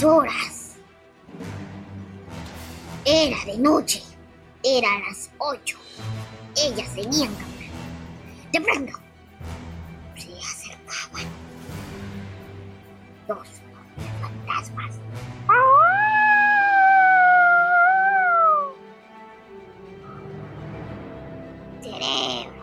horas. Era de noche. Eran las 8. Ellas seguían caminando. De pronto, se acercaban dos fantasmas. Cerebro,